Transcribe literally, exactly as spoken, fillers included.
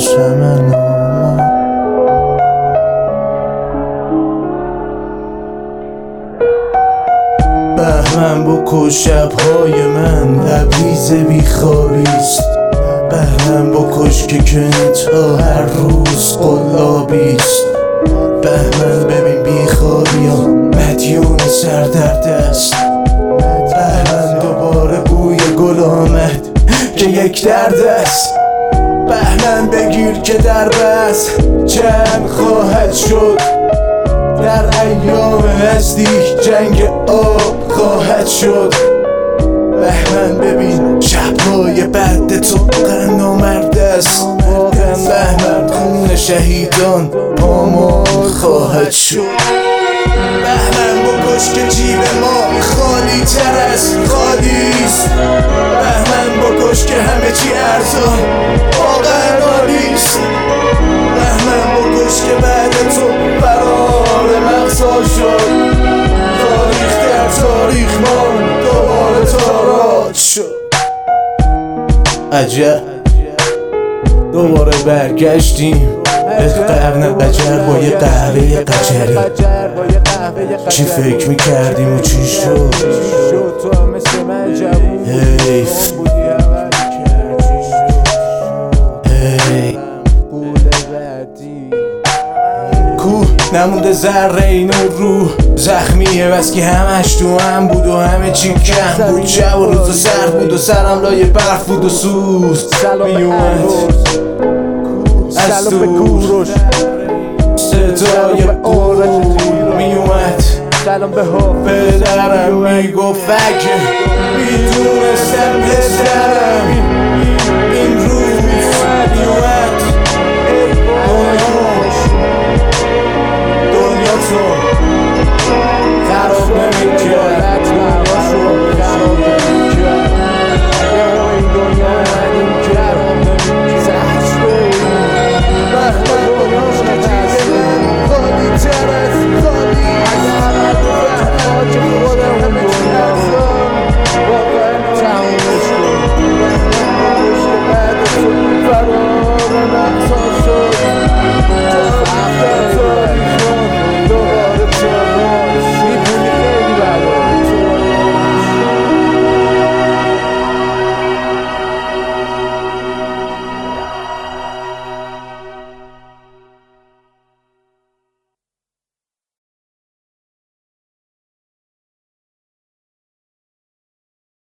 چشم من بهمن بکش شبهای من لبریز بیخوابیست بهمن بکش که کنتا هر روز قلابیست بهمن ببین بیخوابیم مدیون سردرد است بهمن دوباره بوی گل آمد که یک درد است بهمن بگیر که در بس جنگ خواهد شد در ایام نزدیک جنگ آب خواهد شد بهمن ببین شبهای بعد تو غنا مرد است بهمن خون شهیدان پامال خواهد شد بهمن بکش که جیب ما خالی تر از خالیست بهمن بکش که همه چی ارزان واقعا عالیست بهمن بکش که بعد تو فرار مغزا شد تاریخ در تاریخ ما دوباره تاراج شد عجب دوباره برگشتیم به قرن قجر با یه قهوه قجری چی فکر میکردیم و چی شد حیف هی کوه نمونده ذره این روح زخمیه بس که همش تو هم بود و همه چی کم بود شب و روز سرد بود و سرم لای برف بود و سوز میومد از دور صدای قور میومد پدرم میگفت اگه میدونستم پسرم این روز میومد دنیا تو خراب نمیکرد فرار